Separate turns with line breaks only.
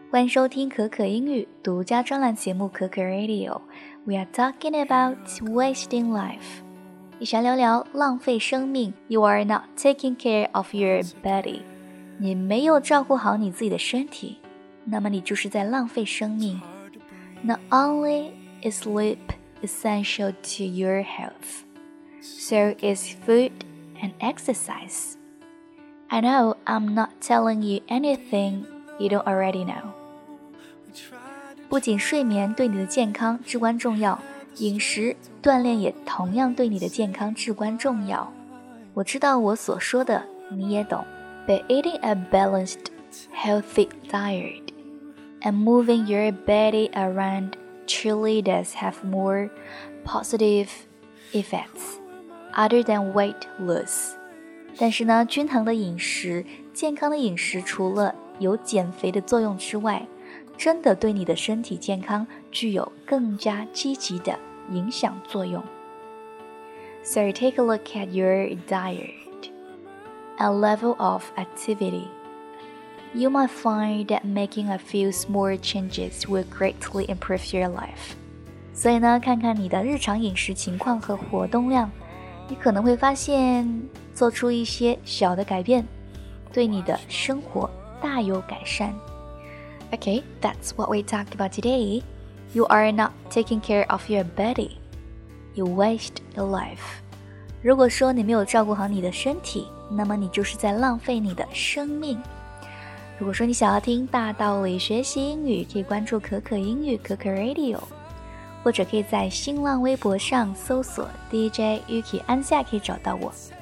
欢迎收听可可英语独家专栏节目可可 Radio。 We are talking about wasting life， 一起来聊聊浪费生命。 You are not taking care of your body， 你没有照顾好你自己的身体，那么你就是在浪费生命。 Not only is sleep essential to your health, so is food and exercise. I know I'm not telling you anything you don't already know。 不仅睡眠对你的健康至关重要，饮食锻炼也同样对你的健康至关重要。我知道我所说的你也懂。 But eating a balanced, healthy diet and moving your body around truly does have more positive effects other than weight loss。 但是呢，均衡的饮食，健康的饮食除了有减肥的作用之外，真的对你的身体健康具有更加积极的影响作用。 So take a look at your diet and level of activity. You might find that making a few small changes will greatly improve your life. 所以呢，看看你的日常饮食情况和活动量，你可能会发现做出一些小的改变，对你的生活大有改善。Okay, that's what we talked about today. You are not taking care of your body. You waste your life. 如果说你没有照顾好你的身体，那么你就是在浪费你的生命。如果说你想要听大道理学习英语，可以关注可可英语可可 Radio， 或者可以在新浪微博上搜索 DJ Yuki 安夏可以找到我。